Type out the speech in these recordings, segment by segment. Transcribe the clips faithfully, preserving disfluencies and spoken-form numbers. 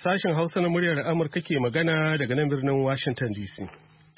Sashen Hausa na muryar Amurka ke magana daga nan birnin Washington D C.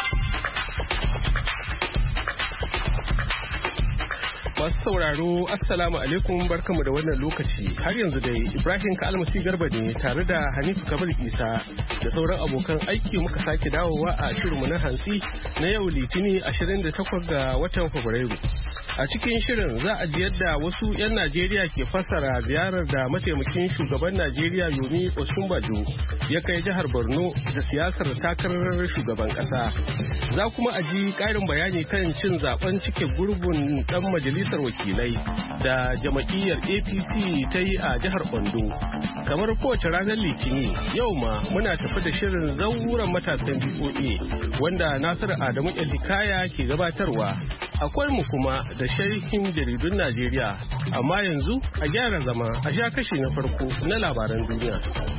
Masu sauraro, Assalamu alaikum, barkamu da wannan lokaci. Har yanzu dai Ibrahim Kalmasi Garba ne tare da Hanifu Kabir Isa da sauran abokan aiki muka sake dawowa a shirinmu na hantsi na yau Litini ashirin da takwas ga watan Fabrairu. A cikin shirin za a ji yadda wasu 'yan Najeriya ke fassara ziyarar da mataimakin shugaban Najeriya Yomi Osinbajo ya kai jihar Borno da siyasar takarar shugaban kasa. Za kuma a ji ƙarin bayani kan cin zaben cike gurbin ɗan majalisar wakilai da jama'iyyar A P C ta yi a jihar Ondo. Kamar kowace ranar Litini, yau ma muna tafi da shirin zauren matasan B O A wanda Nasiru Adamu Elikaya ke gabatarwa. Akwai mu kuma da sharhin jaridun Najeriya, amma yanzu a gyara zama a sha kashi na farko na labaran duniya.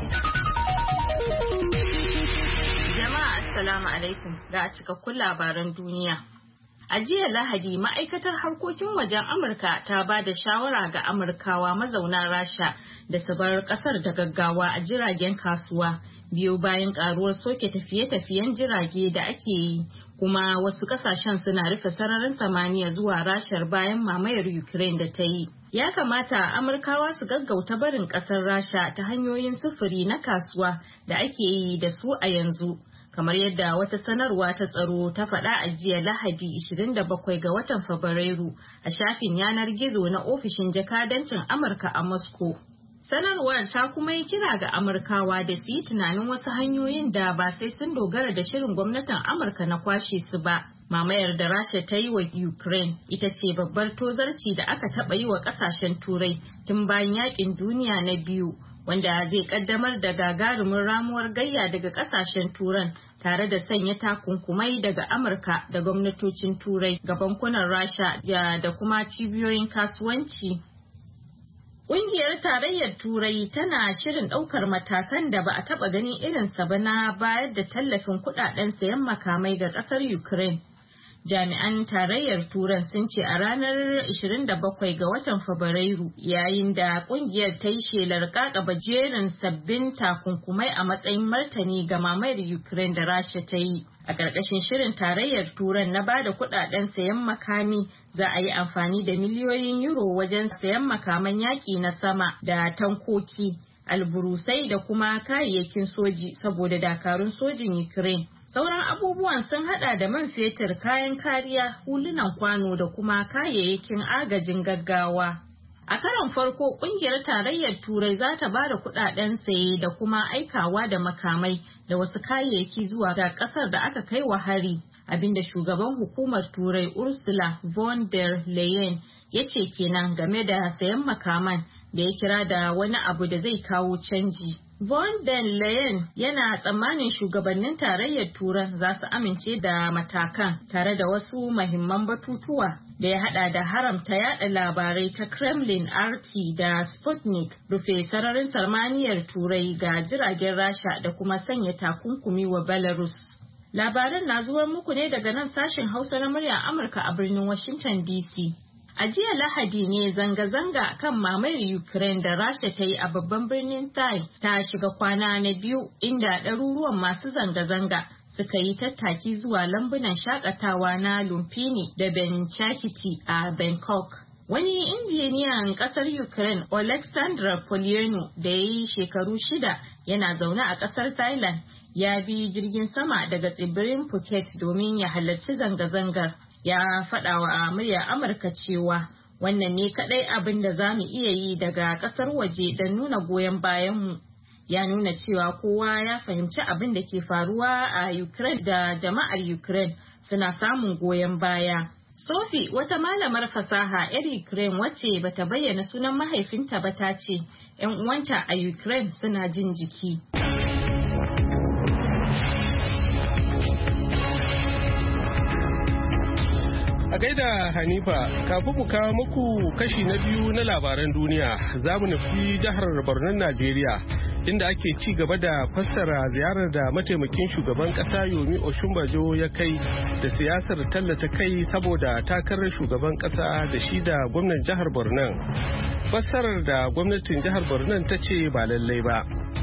Jama'a assalamu alaikum ga cikakkun labaran duniya. A jiya Lahadi, ma'aikatar harkokin wajen Amurka ta ba da shawara ga Amurkawa mazauna Rasha da su bar kasar da gaggawa a jiragen kasuwa biyo bayan karuwar soke tafiye-tafiyen jirage da ake yi, kuma wasu kasashen suna rufe sararin samaniya zuwa Rashar bayan mamayar Ukraine da ta yi. Ya kamata Amurkawa su gaggauta barin kasar Rasha ta hanyoyin sufuri na kasuwa da ake yi da su a yanzu. Kamar yadda wata sanarwa ta tsaro ta faɗa a jiya Lahadi ishirin da bakwai ga watan Fabrairu a shafin yanar gizo na ofishin jakadancin Amurka a Moscow. Sanarwar ta kuma yi kira ga Amurkawa da su yi tunanin wasu hanyoyin da ba sai sun dogara da shirin gwamnatin Amurka na kwashe su ba. Mamayar da Rasha ta yi wa Ukraine ita ce babbar tozarci da aka taɓa yi wa ƙasashen Turai tun bayan yaƙin duniya na biyu, wanda zai kaddamar da gagarumin ramuwar gayya daga kasashen turan tare da sanya takunkumai daga Amurka da gwamnatocin Turai ga bankunan Rasha da kuma cibiyoyin kasuwanci. Ƙungiyar Tarayyar Turai tana shirin ɗaukar matakan da ba a taɓa ganin irinsa ba na bayar da tallafin kuɗaɗen sayan makamai ga ƙasar Ukraine. Jami'an Tarayyar Turan sun ce a ranar ishirin da bakwai ga watan Fabrairu, yayin da kungiyar ta yi shelar kakaba jerin sabbin takunkumai a matsayin martani ga mamayar Ukraine da Rasha ta yi. A ƙarƙashin shirin Tarayyar Turan na ba da kuɗaɗen sayan makami, za a yi amfani da miliyoyin euro wajen sayan makaman yaƙi na sama da tankoki, alburusai da kuma kayayyakin soji saboda dakarun sojin Ukraine. Sauran abubuwan sun hada da man fetur, kayan kariya, hulunan kwano da kuma kayayyakin agajin gaggawa. A karon farko, kungiyar Tarayyar Turai za ta ba da kudaden saye da kuma aikawa da makamai da wasu kayayyaki zuwa ga kasar da aka kai wa hari, abinda shugaban hukumar Turai Ursula von der Leyen ya ce kenan game da sayan makaman da ya kira da wani abu da zai kawo canji. Von der Leyen yana tsammanin shugabannin Tarayyar Turan za su amince da matakan tare da wasu mahimman batutuwa da ya hada da haramta yada labarai ta Kremlin R T da Sputnik, rufe sararin samaniyar Turai ga jiragen Rasha da kuma sanya takunkumi wa Belarus. Labaran na zuwar muku ne daga nan sashen Hausa na muryar Amurka a birnin Washington D C. A jiya Lahadi ne zanga-zanga kan mamayar Ukraine da Rasha ta yi a babban birnin Thai ta shiga kwana na biyu, inda ɗaruruwan masu zanga-zanga suka yi tattaki zuwa lambunan shakatawa na Lumpini da Benchakiti a Bangkok. Wani injiniyan ƙasar Ukraine, Oleksandr Polyenu, da ya yi shekaru shida yana zaune a ƙasar Thailand, ya bi jirgin sama daga tsibirin Phuket domin ya halarci zanga-zangar. Ya faɗa wa muryar Amurka cewa wannan ne kaɗai abin da za mu iya yi daga ƙasar waje don nuna goyon bayanmu. Ya nuna cewa kowa ya fahimci abin da ke faruwa a Ukraine da jama'ar Ukraine suna samun goyon baya. Sophie, wata malamar fasaha 'yar Ukraine wacce bata bayyana sunan mahaifinta ba, ta ce 'yan uwanta a Ukraine suna jin jiki. A gaida Hanifa, kafin mu kawo muku kashi na biyu na labaran duniya, za mu nufi jihar Borno, Najeriya, inda ake ci gaba da fassara ziyarar da mataimakin shugaban kasa Yomi Osinbajo ya kai da siyasar tallata kai saboda takarar shugaban kasa da shi da gwamnan jihar Borno. Fassarar da gwamnatin jihar Borno ta ce ba lallai ba.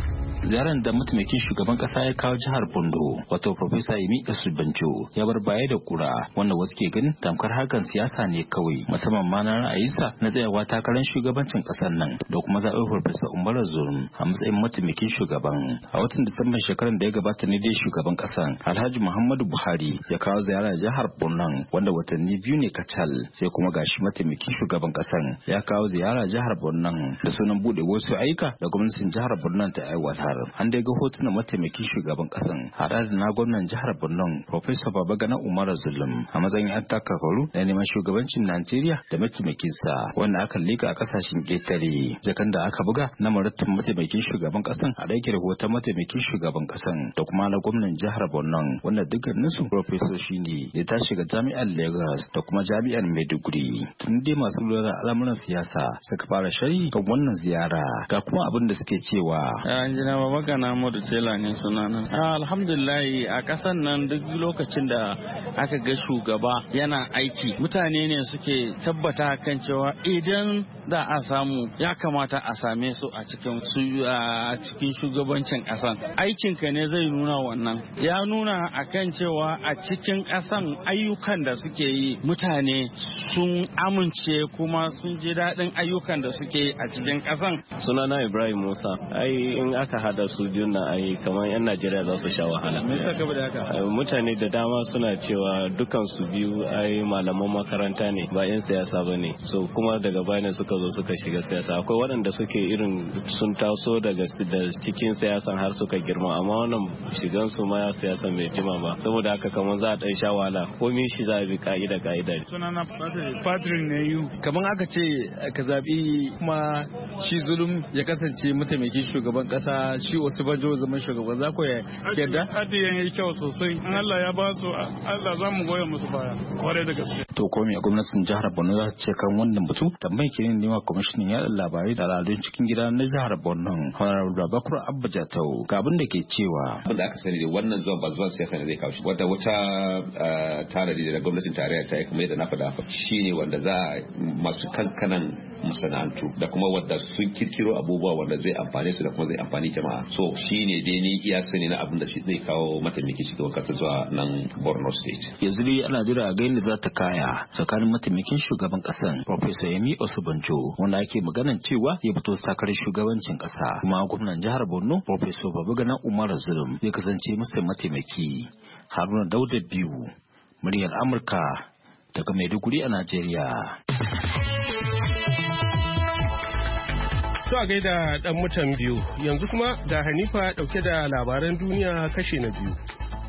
ziyarar da mataimakin shugaban kasa ya kawo jihar Bondo wato Professor Yemi Osibanjo ya bar baya da kura wanda wasu ke ganin tamkar harkar siyasa ne kawai musamman ma na ra'ayinsa na tsayawa takarar shugabancin kasar nan da kuma zaɓen Professor Umar Zulum a matsayin mataimakin shugaban. A watan Disamban shekarar da ya gabata ne dai shugaban kasan Alhaji Muhammadu Buhari ya kawo ziyara jihar Borno wanda watanni biyu ne kacal sai kuma gashi mataimakin shugaban kasan ya kawo ziyara jihar Borno da sunan bude wasu ayyuka da gwamnatin jihar Borno ta aiwatar. An dai ga hotunan mataimakin shugaban kasan hada da na gwamnan jihar Borno Professor Babagana Umar Zulum a matsayin yan takakaru da neman shugabancin Najeriya da mataimakin sa wanda aka lika a kasashen ƙetare. Jakan da aka buga na maratun mataimakin shugaban kasan a daike rahoton mataimakin shugaban kasan da kuma na gwamnan jihar Borno wanda dukkanin su profesoshi ne ya tashi ga jami'ar Lagos da kuma jami'ar Maiduguri. Tun dai masu lura da al'amuran siyasa suka fara shari kan wannan ziyara ga kuma abin da suke cewa. Anjina Babagana Modu Tela ne sunana. Alhamdulillah a kasan nan duk lokacin da aka ga shugaba yana aiki mutane ne suke tabbata kan cewa idan da a samu ya kamata a same su a cikin su a cikin shugabancin kasan. Aikinka ne zai nuna wannan. Ya nuna akan cewa a cikin kasan ayyukan da suke yi mutane sun amince kuma sun ji daɗin ayyukan da suke yi a cikin kasan. Sunana Ibrahim Musa. Ai in aka hada su biyun na ai kamar yan Najeriya za su sha wahala. Me yasa gaba da haka? Mutane da dama suna cewa dukan su biyu ai malaman makaranta ne ba yan siyasa bane. So kuma daga baya ne suka zo suka shiga siyasa. Akwai waɗanda suke irin sun taso daga cikin siyasan har suka girma amma wannan shigan su ma siyasa mai jima ba. Saboda haka kamar za a dan sha wahala komai shi za a bi ka'ida ka'ida. Sunana Patrick ne yu. Kamar aka ce ka zabi kuma shi Zulum ya kasance mataimakin shugaban kasa shi Osibanjo zaman shugaban za ku yarda? Hadi yayi kyau sosai. An Allah ya ba su Allah za mu goya musu baya. Kwarai da gaske. To ko me gwamnatin jihar Borno za ta ce kan wannan batu? Tambayar kirin ne wa kwamishinan yaɗa labarai da al'adun cikin gida na jihar Borno Honorable Bakura Abba Jatau ga abin da ke cewa. Abin da aka sani da wannan zuwan ba zuwan siyasa ne zai kawo shi. Wata wata tanadi da gwamnatin tarayya ta yi kuma yadda na faɗa shine wanda za masu kankanan masana'antu da kuma wadda sun kirkiro abubuwa wanda zai amfane su da kuma zai amfani jama'a. So shine dai ni iya sani na abin da shi zai kawo mataimaki shugaban kasa zuwa nan Borno State. Yanzu dai ana jira ga yadda za ta kaya tsakanin mataimakin shugaban kasan Professor Yemi Osibanjo wanda ake maganan cewa zai fito takarar shugabancin kasa kuma gwamnan jihar Borno Professor Babagana Umar Zulum ya kasance masa mataimaki. Haruna Dauda biyu muryar Amurka daga Maiduguri a Najeriya. To a gaida dan mutan biyu yanzu kuma ga Hanifa dauke da labaran duniya kashe na biyu.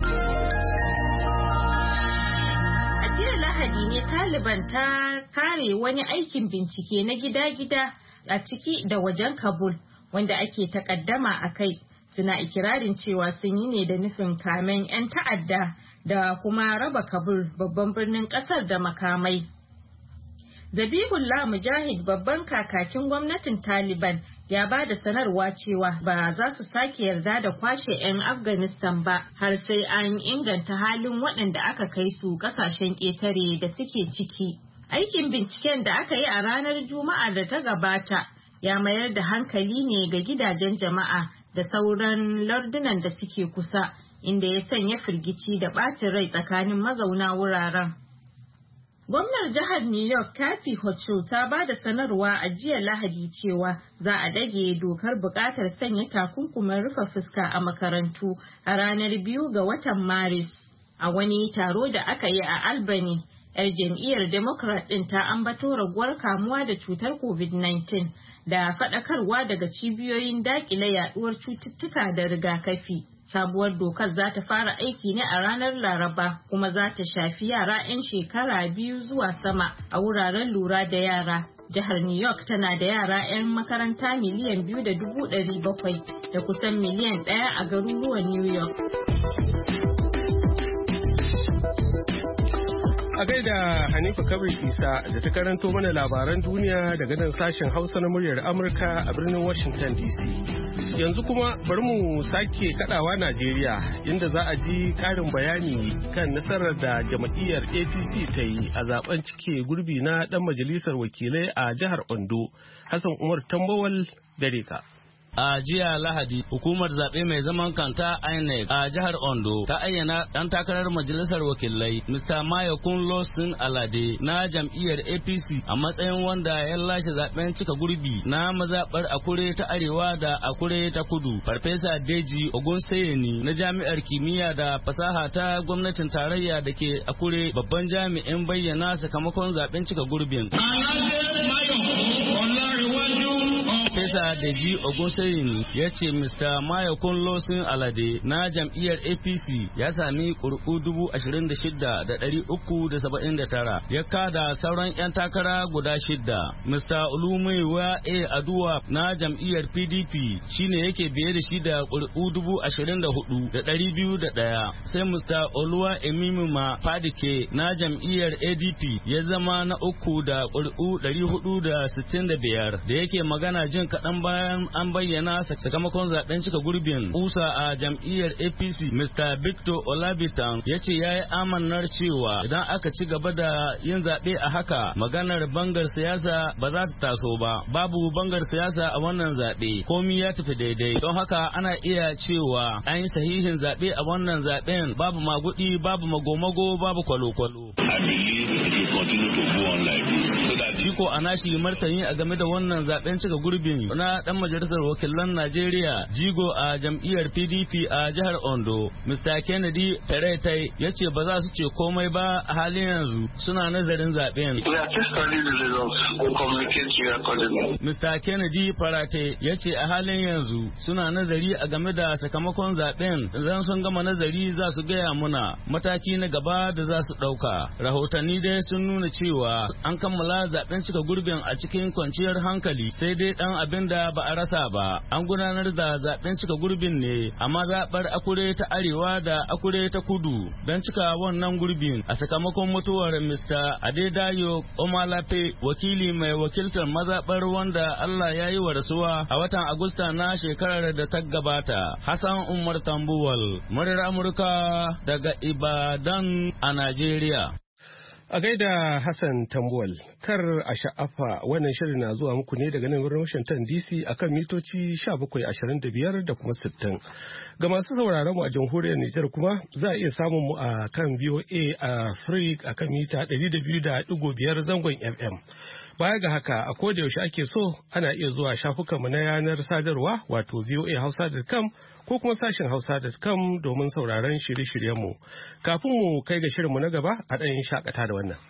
A jiya Lahadi ne Taliban ta kare wani aikin bincike na gida-gida a ciki da wajen Kabul wanda ake takaddama a kai. Suna ikirarin cewa sun yi ne da nufin kamen 'yan ta'adda da kuma raba Kabul babban birnin kasar da makamai. Zabihullah Mujahid babban kakakin gwamnatin Taliban ya ba da sanarwa cewa ba za su sake yarda da kwashe 'yan Afghanistan ba har sai an inganta halin waɗanda aka kai su ƙasashen ƙetare da suke ciki. Aikin binciken da aka yi a ranar Juma'a da ta gabata ya mayar da hankali ne ga gidajen jama'a da sauran lardunan da suke kusa, inda ya sanya firgici da ɓacin rai tsakanin mazauna wuraren. Gwamnar jihar New York Kathy Hochul ta ba da sanarwa a jiya Lahadi cewa za a dage dokar buƙatar sanya takunkumin rufe fuska a makarantu a ranar biyu ga watan Maris. A wani taro da aka yi a Albany, 'yar jam'iyyar Democrat ɗin ta ambato raguwar kamuwa da cutar COVID nineteen da faɗakarwa daga cibiyoyin daƙile yaɗuwar cututtuka da rigakafi. Sabuwar dokar za ta fara aiki ne a ranar Laraba kuma za ta shafi yara 'yan shekara biyu zuwa sama a wuraren lura da yara. Jihar New York tana da yara 'yan makaranta miliyan biyu da dubu ɗari bakwai da kusan miliyan ɗaya a garuruwan New York. A gaida Hanifa Kabir Isa da ta karanto mana labaran duniya daga nan sashen Hausa na muryar Amurka a birnin Washington D C. Yanzu kuma bari mu sake kadawa Najeriya inda za a ji karin bayani kan nasarar da jam'iyyar A P C ta yi a zaben cike gurbi na dan majalisar wakilai a jihar Ondo. Hassan Umar Tambawal gare ka. A jiya Lahadi, hukumar zaɓe mai zaman kanta I N E C a jihar Ondo ta ayyana ɗan takarar majalisar wakilai Mister Mayokun Lawson Alade na jam'iyyar A P C a matsayin wanda ya lashe zaɓen cika gurbi na mazaɓar Akure ta Arewa da Akure ta Kudu. Farfesa Deji Ogunseyeni na jami'ar kimiyya da fasaha ta gwamnatin tarayya da ke Akure babban jami'in bayyana sakamakon zaɓen cika gurbin. Farfesa Deji Ogunseyeni ya ce Mister Mayokun Lawson Alade na jam'iyyar A P C ya sami ƙuri'u dubu ashirin da shida da ɗari uku da saba'in da tara, ya kada sauran 'yan takara guda shidda. Mister Olumiwa A Aduwa na jam'iyyar P D P shine yake biye da shi da ƙuri'u dubu ashirin da hudu da ɗari biyu da ɗaya, sai Mister Oluwa Emimima Fadike na jam'iyyar A D P ya zama na uku da ƙuri'u ɗari hudu da sittin da biyar. Da yake magana jin kaɗan bayan an bayyana sakamakon zaɓen cika gurbin kusa a jam'iyyar A P C, Mister Victor Olabitan ya ce ya yi amannar cewa idan aka ci gaba da yin zaɓe a haka maganar bangar siyasa ba za ta taso ba. Babu bangar siyasa a wannan zaɓe, komi ya tafi daidai. Don haka ana iya cewa an yi sahihin zaɓe a wannan zaɓen, babu magudi, babu magomago, babu kwalo-kwalo. Shiko a nashi martani a game da wannan zaɓen cika gurbin na ɗan majalisar wakilan Najeriya jigo a jam'iyyar P D P a jihar Ondo, Mister Kennedy Peretai ya ce ba za su ce komai ba a halin yanzu, suna nazarin zaɓen. Mister Kennedy Peretai ya ce a halin yanzu suna nazari a game da sakamakon zaɓen, idan sun gama nazari za su gaya muna mataki na gaba da za su ɗauka. Rahotanni dai sun nuna cewa an kammala zaɓen cika gurbin a cikin kwanciyar hankali, sai dai ɗan abin da ba a rasa ba. An gudanar da zaɓen cika gurbin ne a mazaɓar Akure ta Arewa da Akure ta Kudu don cika wannan gurbin a sakamakon mutuwar Mister Adedayo Omalape, wakili mai wakiltar mazaɓar wanda Allah ya yi wa rasuwa a watan Agusta na shekarar da ta gabata. Hassan Umar Tambuwal, muryar Amurka daga Ibadan a Najeriya. A gaida Hassan Tambuwal, kar a sha'afa wannan shirin na zuwa muku ne daga nan birnin Washington D C akan mitoci sha bakwai ashirin da biyar da kuma sittin. Ga masu sauraron mu a jamhuriyar Nijar kuma za a iya samun mu a kan V O A Africa akan mita ɗari da biyu da ɗigo biyar zangon F M. Baya ga haka a koda yaushe ake so ana iya zuwa shafukanmu na yanar sadarwa wato v o a hausa dot com ko kuma sashen hausa dot com domin sauraron shirye-shiryenmu. Kafin mu kai ga shirinmu na gaba a ɗayan shakata da wannan.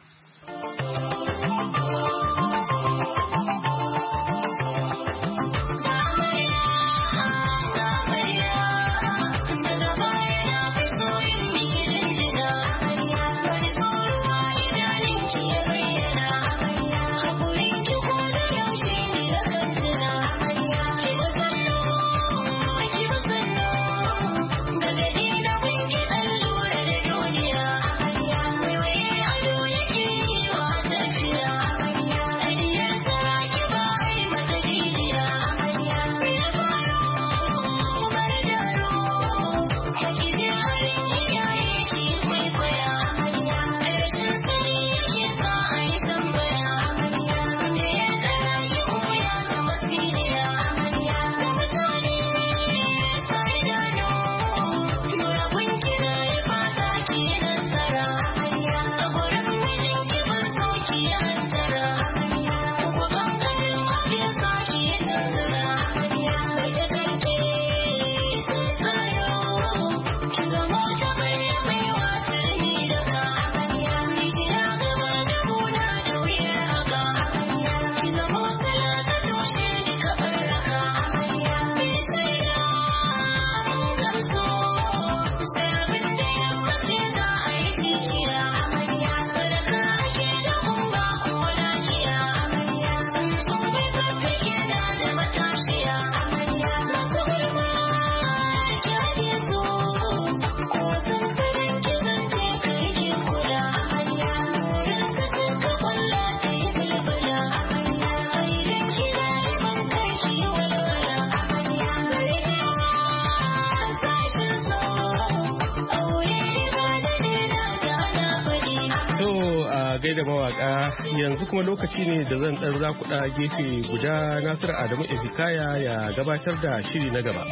gaida mawaka yanzu kuma lokaci ne da zan ɗan zakuɗa gefe guda Nasiru Adamu Efikaya ya gabatar da shiri na gaba.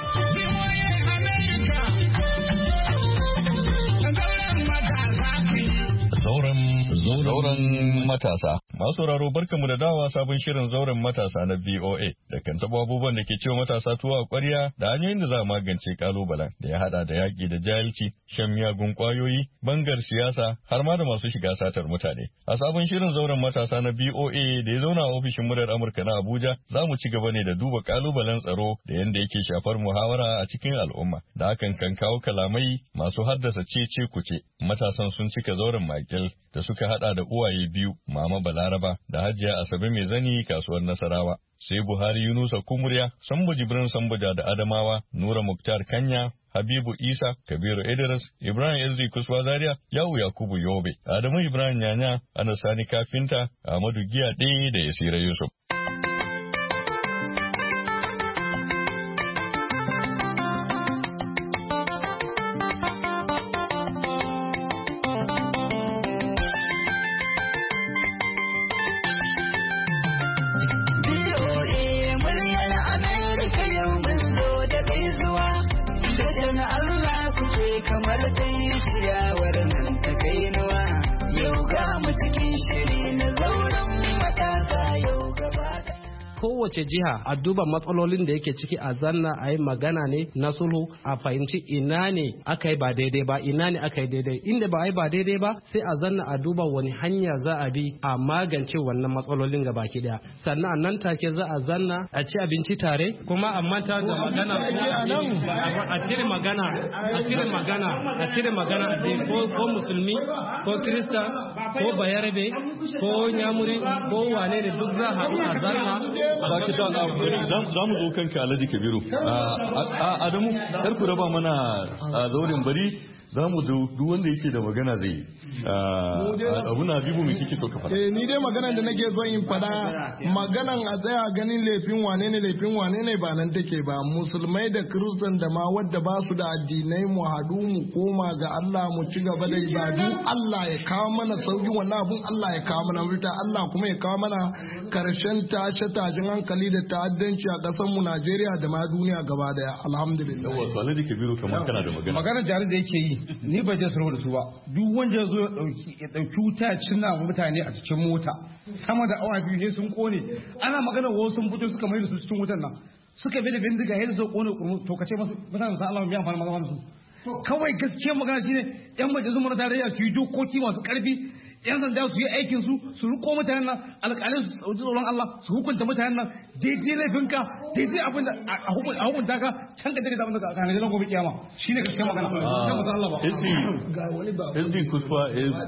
Zauren matasa. Masu sauraro barkamu da dawa sabon shirin zauren matasa na V O A da kan taɓa abubuwan da ke cewa matasa tuwa a ƙwarya da hanyoyin da za a magance kalubalen da ya haɗa da yaƙi da jahilci, shan miyagun ƙwayoyi, bangar siyasa har ma da masu shiga satar mutane. A sabon shirin zauren matasa na V O A da ya zauna a ofishin muryar Amurka na Abuja za mu ci gaba ne da duba kalubalen tsaro da yadda yake shafar muhawara a cikin al'umma da hakan kan kawo kalamai masu haddasa cece kuce. Matasan sun cika zauren makil da suka hada da uwaye biyu Mama Balaraba da Hajiya Asabe mai zani kasuwar Nasarawa, sai Buhari Yunusa Kumurya, Sambo Jibrin Sambuja da Adamawa, Nura Muktar Kanya, Habibu Isa, Kabiru Idris, Ibrahim S D Kuswa Zaria, Yawu Yakubu Yobe, Adamu Ibrahim Nyanya, Anas Sani Kafinta, Ahmadu Giya ɗaya da Yasira Yusuf. Kowace jiha a duba matsalolin da yake ciki a zanna a yi magana ne na sulhu a fahimci ina ne aka yi ba daidai ba ina ne aka yi daidai inda ba a yi ba daidai ba sai a zanna a duba wani hanya za a bi a magance wannan matsalolin ga baki daya sannan a nan take za a zanna a ci abinci tare kuma a manta da magana a cire magana a cire magana a cire magana ko musulmi ko kirista ko bayarabe ko nyamuri ko wane ne duk za a haɗu a zanna. Za mu zo kanka Alhaji Kabiru. Adamu, kar ku raba mana zaurin bari za mu duk wanda yake da magana zai yi. Abu na bibu mai kike so ka faɗa. Eh ni dai maganar da nake son in faɗa maganan a tsaya ganin laifin wane ne laifin wane ne ba nan take ba musulmai da kiristan da ma wadda ba su da addinai mu haɗu mu koma ga Allah mu ci gaba da ibadu Allah ya kawo mana sauki wannan abun Allah ya kawo mana mafita Allah kuma ya kawo mana karshen tashe tashin hankali da ta'addanci a ƙasar mu Najeriya da ma duniya gaba daya alhamdulillah. Wasu Alhaji Kabiru kamar kana da magana. Maganar jari da yake yi ni ba je sarwa da su ba duk wanda ya zo ya ɗauki wuta ya cinna mutane a cikin mota sama da awa biyu ne sun kone ana magana wasu sun fito suka mai da su cikin wutan nan suka bi da bindiga yadda zo kone kurmu to kace masu mutane sa Allah ya amfana maza su kawai gaskiya magana shine yan majalisun mu na tarayya su yi dokoki masu karfi yan sanda su yi aikin su su riko mutanen nan alƙalin su tsoron Allah su hukunta mutanen nan daidai laifinka daidai abin da a hukunta ka can ka daga zaman da ka ne gobe kiyama shine gaskiya magana kan musan Allah ba ga wani ba S D Kusfa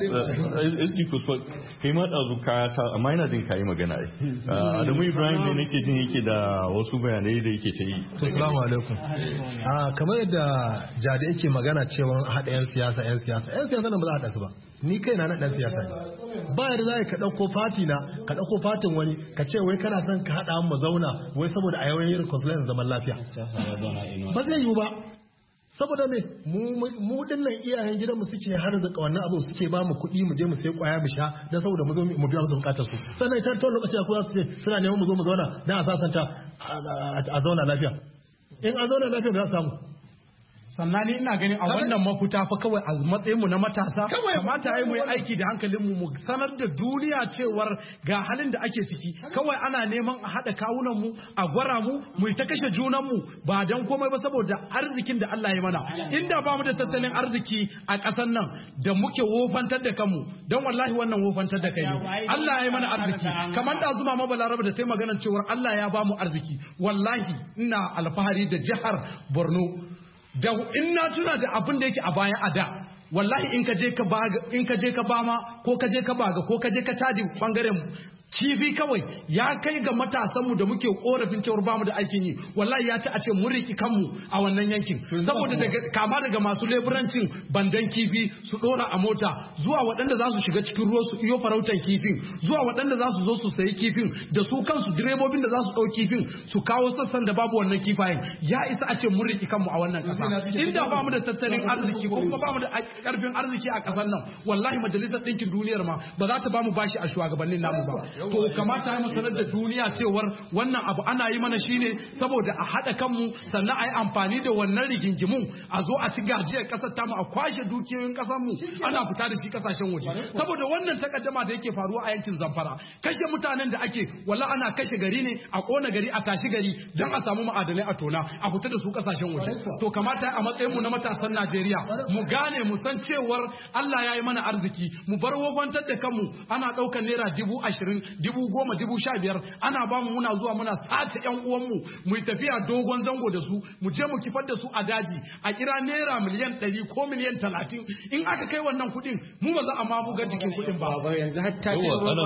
S D Kusfa kai ma da zuka ta amma ina jin kai magana ai Adamu Ibrahim ne nake jin yake da wasu bayanai da yake ta yi. Assalamu alaikum. Ah kamar yadda Jade yake magana cewa hada yan siyasa yan siyasa yan siyasa nan ba za a hada su ba. Ni kai na na dan siyasa ne ba yadda za ka ɗauko fati na ka ɗauko fatin wani ka ce wai kana son ka haɗa mu zauna wai saboda a yawan yin reconciliation zaman lafiya ba zai yiwu ba saboda me mu dinnan iyayen gidanmu suke har da wannan abu suke ba mu kuɗi mu je mu sai kwaya mu sha dan saboda mu zo mu biya musu bukatar su sannan ita ta lokaci ko za su ce suna neman mu zo mu zauna dan a sasanta a zauna lafiya in a zauna lafiya za su samu sannan ni ina ganin a wannan mafuta fa kawai a matsayin mu na matasa kamata ai mu yi aiki da hankalin mu mu sanar da duniya cewar ga halin da ake ciki kawai ana neman a hada kawunan mu a gwara mu mu ta kashe junan mu ba dan komai ba saboda arzikin da Allah ya mana inda ba mu da tattalin arziki a ƙasar nan da muke wofantar da kanmu dan wallahi wannan wofantar da kai ne Allah ya yi mana arziki kamar da zuma ma Balaraba da ta yi maganar cewar Allah ya ba mu arziki wallahi ina alfahari da jihar Borno da in na tuna da abin da yake a baya a da wallahi in ka je ka ba in ka je ka ba ma ko ka je ka baga ko ka je ka caji bangaren kifi kawai ya kai ga matasanmu da muke korafin cewar bamu da aikin yi wallahi ya ci a ce mun riki kanmu a wannan yankin saboda daga kama daga masu leburancin bandan kifi su dora a mota zuwa waɗanda za su shiga cikin ruwa su iyo farautan kifin zuwa waɗanda za su zo su sayi kifin da su kansu direbobin da za su ɗau kifin su kawo sassan da babu wannan kifayen ya isa a ce mun riki kanmu a wannan ƙasa inda bamu da tattalin arziki ko kuma bamu da ƙarfin arziki a ƙasar nan wallahi majalisar ɗinkin duniyar ma ba za ta bamu bashi a shugabannin namu ba to kamata ya mu sanar da duniya cewar wannan abu ana yi mana shine saboda a haɗa kanmu sannan a yi amfani da wannan rigingimun a zo a ci gajiyar ƙasar tamu a kwashe dukiyoyin ƙasar mu ana fita da shi ƙasashen waje saboda wannan takaddama da yake faruwa a yankin Zamfara kashe mutanen da ake walla ana kashe gari ne a kona gari a tashi gari don a samu ma'adanai a tona a fita da su ƙasashen waje to kamata a matsayin mu na matasan Najeriya mu gane mu san cewar Allah ya yi mana arziki mu bar wofantar da kanmu ana ɗaukar naira dubu ashirin dubu goma dubu sha biyar ana ba mu muna zuwa muna sace yan uwanmu mu yi tafiya dogon zango da su mu je mu kifar da su a daji a kira naira miliyan ɗari ko miliyan talatin in aka kai wannan kuɗin mu ba za a ma buga jikin kuɗin ba. yanzu har ta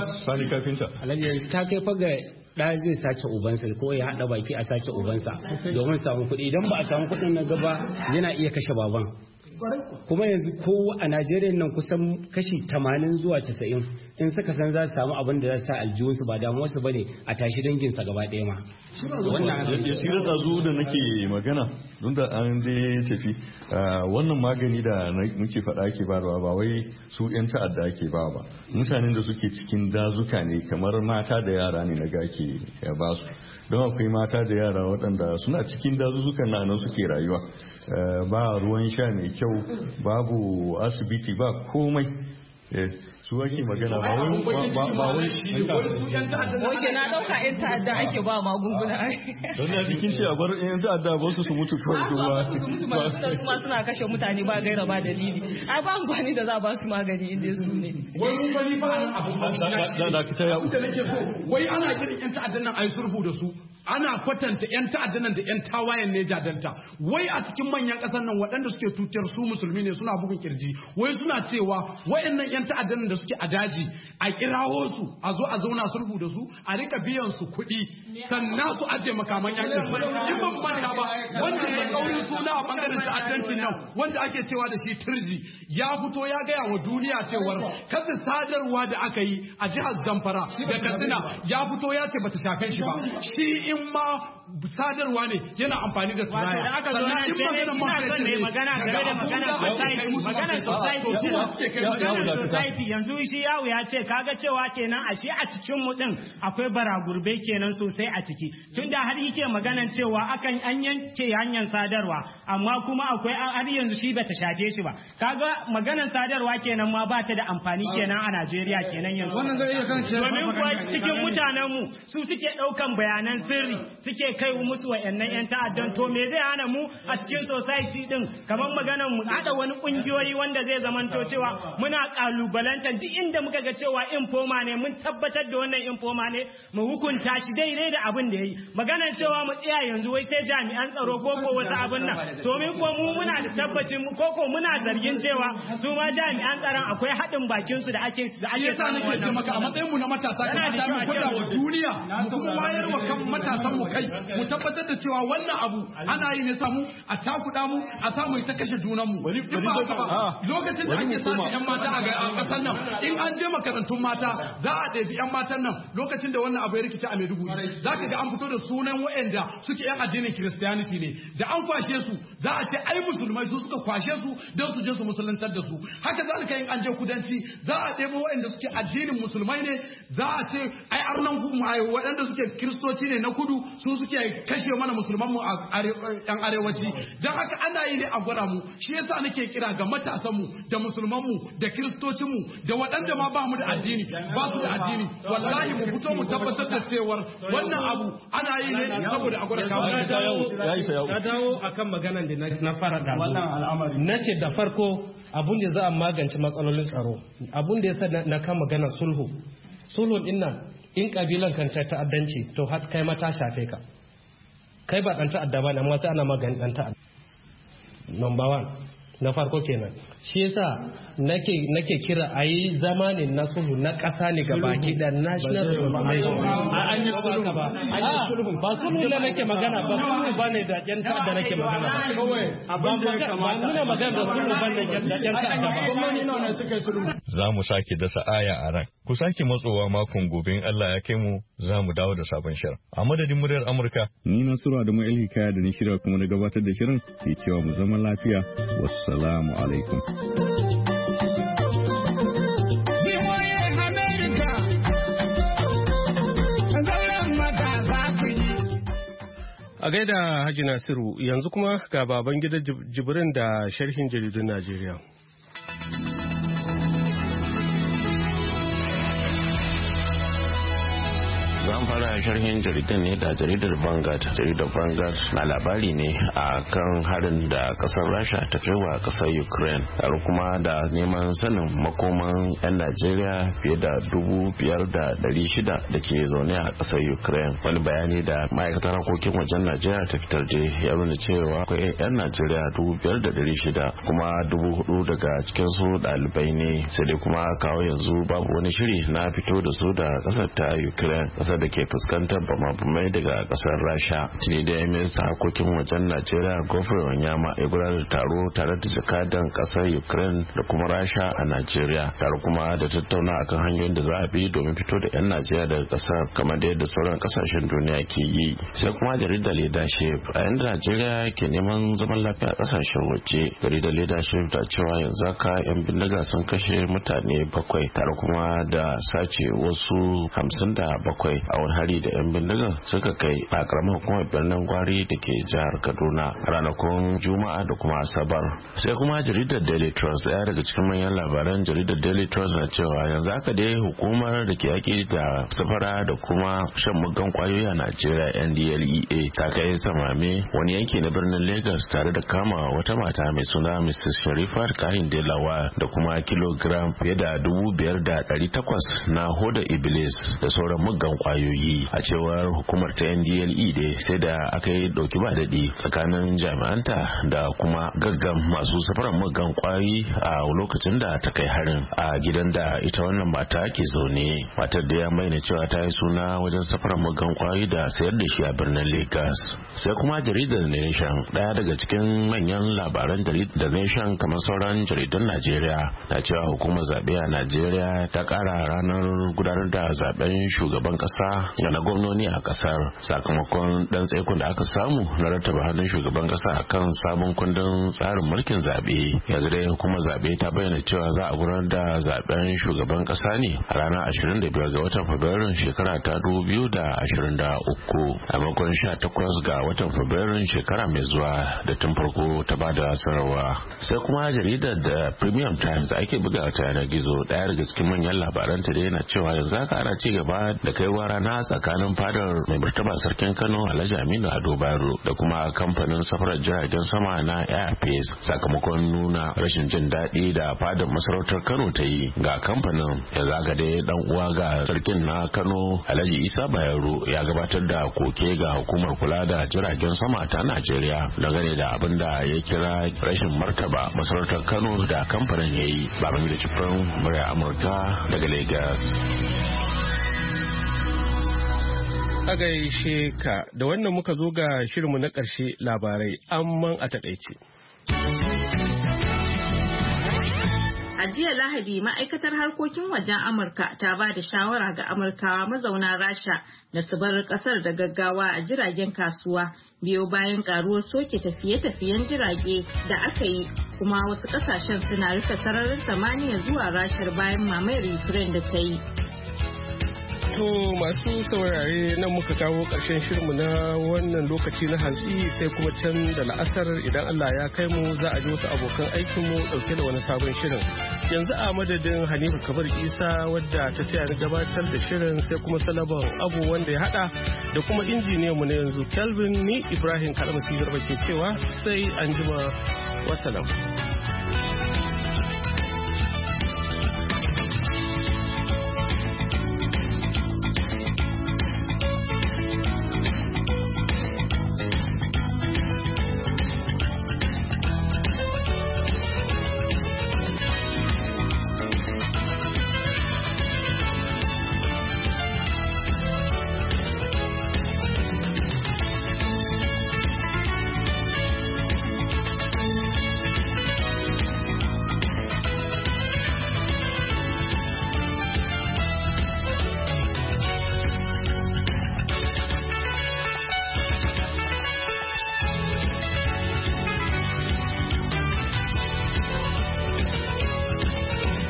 kai ta kai fa ga ɗa zai sace ubansa ko ya haɗa baki a sace ubansa domin samun kuɗi idan ba a samu kuɗin nan gaba yana iya kashe baban. kuma yanzu ko a Najeriya nan kusan kashi tamanin zuwa casa'in in suka san za su samu abin da za su sa aljihunsu ba damuwar su bane a tashi danginsa gaba ɗaya ma wannan ya tsira tsazo da nake magana don da an dai tafi wannan magani da muke faɗa ake bayarwa ba wai su yan ta'adda ake ba ba mutanen da suke cikin dazuka ne kamar mata da yara ne na gake ba su don akwai mata da yara waɗanda suna cikin dazuzukan na nan suke rayuwa ba ruwan sha mai kyau babu asibiti ba komai su ake magana ba wai ba wai oke na dauka yan ta'adda ake ba magunguna don da cikin ce a bar yan ta'adda ba su su mutu kawai kuma su mutu ba su ma suna kashe mutane ba gaira ba dalili ai ba amfani da za ba su magani inda su ne wai mun bari ba abu da da kita ya da nake so wai ana kiran yan ta'addan nan ai sulhu da su ana kwatanta yan ta'addan nan da yan tawayen ne jadanta wai a cikin manyan kasan nan waɗanda suke tutar su musulmi ne suna bugun kirji wai suna cewa wayannan yan ta'addan da suke a daji a kirawo su a zo a zauna sulhu da su a rika biyan su kuɗi sannan su aje makaman yakin su in ban manta ba wanda ya kauri suna a bangaren ta'addancin nan wanda ake cewa da shi turji ya fito ya gaya wa duniya cewar kada sadarwa da aka yi a jihar Zamfara da Katsina ya fito ya ce bata shafe shi ba shi in ma sadarwa ne yana amfani da turaya sannan in magana man fetur ne magana game da magana magana society magana society yanzu shi yawo ya ce kaga cewa kenan a shi a cikin mu din akwai baragurbe kenan sosai a ciki tunda har yake maganan cewa akan an yanke hanyar sadarwa amma kuma akwai har yanzu shi bata shafe shi ba kaga maganan sadarwa kenan ma ba ta da amfani kenan a Najeriya kenan yanzu wannan zai iya kan cewa domin kuwa cikin mutanen mu su suke daukan bayanan sirri suke kai musu wayannan yan ta'addan to me zai hana mu a cikin society din kamar maganar mu hada wani kungiyoyi wanda zai zamanto cewa muna kalubalantar duk inda muka ga cewa informa ne mun tabbatar da wannan informa ne mu hukunta shi daidai da abin da yayi maganar cewa mu tsaya yanzu wai sai jami'an tsaro ko ko wasu abin nan to me ko mu muna da tabbacin ko ko muna zargin cewa su ma jami'an tsaron akwai hadin bakin su da ake da ake samu nake ce maka a matsayin mu na matasa kamata mu gwada wa duniya mu kuma wayar wa kan matasan mu kai mu tabbatar da cewa wannan abu ana yi ne samu a takuda mu a samu ita kashe junan mu in ba haka ba lokacin da ake samu yan mata a kasar nan in an je makarantun mata za a ɗebi yan matan nan lokacin da wannan abu ya rikice a Maiduguri za ka ga an fito da sunan waɗanda suke yan addinin Christianity ne da an kwashe su za a ce ai musulmai su suka kwashe su don su je su musuluntar da su haka zalika in an je kudanci za a ɗebo waɗanda suke addinin musulmai ne za a ce ai arnan waɗanda suke kiristoci ne na kudu su suke kashe mana musulman mu a yan arewaci don haka ana yi ne a gwada mu shi yasa nake kira ga matasan mu da musulman mu da kiristocin mu da waɗanda ma ba mu da addini ba su da addini wallahi mu fito mu tabbatar da cewar wannan abu ana yi ne saboda a gwada kawo ta dawo akan maganan da na fara da na ce da farko abun da za a magance matsalolin tsaro abun da yasa na kan magana sulhu sulhu din nan in kabilan kan ta ta'addanci to har kai ma ta shafe ka kai ba dan ta'adda ba ne amma sai ana magani dan ta'adda number one na farko kenan shi yasa nake nake kira a yi zamanin na sulhu na ƙasa ne ga baki da national reconciliation an yi sulhu ba an yi sulhu ba sulhu da nake magana ba sulhu ba ne da yan ta'adda nake magana ba kawai abin da ya kamata ba muna magana da sulhu ba ne da yan ta'adda ba gwamnati nawa ne suka yi sulhu. Za mu sake dasa aya a ran ku sake matsowa makon gobe in Allah ya kai mu za mu dawo da sabon shirin a madadin muryar Amurka ni Nasiru Adamu El Hikaya da ni shirya kuma na gabatar da shirin ke cewa mu zama lafiya wassalamu alaikum. A gaida Haji Nasiru yanzu kuma ga baban gida Jibrin da sharhin jaridun Najeriya. Zan fara sharhin jaridar ne da jaridar Vanguard. Jaridar Vanguard na labari ne a kan harin da kasar Rasha ta kai wa kasar Ukraine, tare kuma da neman sanin makoman 'yan Najeriya fiye da dubu biyar da dari shida da ke zaune a kasar Ukraine. Wani bayani da ma'aikatar harkokin wajen Najeriya ta fitar da ya nuna cewa akwai 'yan Najeriya dubu biyar da dari shida kuma dubu hudu daga cikin su ɗalibai ne, sai dai kuma kawo yanzu babu wani shiri na fito da su da kasar ta Ukraine, kasar da ke fuskantar bama-bamai daga kasar Rasha. Shi da ya minista harkokin wajen Najeriya Godfrey Wanyama ya gudanar da taro tare da jakadan kasar Ukraine da kuma Rasha a Najeriya, tare kuma da tattauna akan hanyoyin da za a bi domin fito da 'yan Najeriya daga kasar kamar da yadda sauran kasashen duniya ke yi. Sai kuma jaridar Leadership, a yanda Najeriya ke neman zaman lafiya a kasashen waje, jaridar Leadership ta cewa yanzu haka 'yan bindiga sun kashe mutane bakwai tare kuma da sace wasu hamsin da bakwai a wani hari da 'yan bindigan suka kai a karamar hukumar birnin Gwari da ke jihar Kaduna ranakun Juma'a da kuma Asabar. Sai kuma jaridar Daily Trust, daya daga cikin manyan labaran jaridar Daily Trust na cewa yanzu haka dai hukumar da ke yaki da safara da kuma shan muggan kwayoyi a Najeriya N D L E A ta kai samame wani yanki na birnin Lagos tare da kama wata mata mai suna Missus Sharifat Kahin Delawa da kuma kilogram fiye da dubu biyar da ɗari takwas na hoda Iblis da sauran muggan kwayoyi. A cewar hukumar ta N D L E A sai da aka yi dauki ba daɗi tsakanin jami'anta da kuma gaggan masu safaran muggan kwayoyi a lokacin da ta kai harin a gidan da ita wannan mata ke zaune. Matar da ya bayyana cewa ta yi suna wajen safaran muggan kwayoyi da sayar da shi a birnin Lagos. Sai kuma jaridar Nation, daya daga cikin manyan labaran jaridar Nation kamar sauran jaridun Najeriya, na cewa hukumar zaɓe a Najeriya ta ƙara ranar gudanar da zaben shugaban ƙasa da na gwamnoni a kasar sakamakon dan tsaikon da aka samu na rattaba hannun shugaban kasa akan sabon kundin tsarin mulkin zabe. Yanzu dai hukumar zabe ta bayyana cewa za a gudanar da zaben shugaban kasa ne a ranar ashirin da biyar ga watan Fabrairun shekara ta dubu biyu da ashirin da uku a makon sha takwas ga watan Fabrairun shekara mai zuwa da tun farko ta bada sanarwa. Sai kuma jaridar da Premium Times da ake buga ta yanar gizo, daya daga cikin manyan labaran ta da yana cewa yanzu haka ana ci gaba da kaiwa rana tsakanin fadar mai martaba sarkin Kano Alhaji Aminu Ado Bayero da kuma kamfanin safarar jiragen sama na Airpeace sakamakon nuna rashin jin daɗi da fadar masarautar Kano ta yi ga kamfanin. Ya zaga dai dan uwa ga sarkin na Kano Alhaji Isa Bayero ya gabatar da koke ga hukumar kula da jiragen sama ta Najeriya dangane da abin da ya kira rashin martaba masarautar Kano da kamfanin ya yi. Babangida Cifrin, murya Amurka daga Lagos. A gaishe ka da wannan muka zo ga shirinmu na ƙarshe labarai amman a taƙaice. A jiya Lahadi ma'aikatar harkokin wajen Amurka ta ba da shawara ga Amurkawa mazauna Rasha da su bar ƙasar da gaggawa a jiragen kasuwa biyo bayan ƙaruwar soke tafiye-tafiyen jirage da aka yi, kuma wasu ƙasashen suna rufe sararin samaniya zuwa Rashar bayan mamayar Ukraine da ta yi. To masu saurare nan muka kawo ƙarshen shirinmu na wannan lokaci na hantsi, sai kuma can da la'asar idan Allah ya kai mu za a ji wasu abokan aikinmu ɗauke da wani sabon shirin. Yanzu a madadin Hanifu Kabar Isa wadda ta taya ni gabatar da shirin, sai kuma Salaban Abu wanda ya haɗa da kuma injiniyan mu na yanzu Kelvin, ni Ibrahim Kalmasi Garba ke cewa sai anjima, wassalam.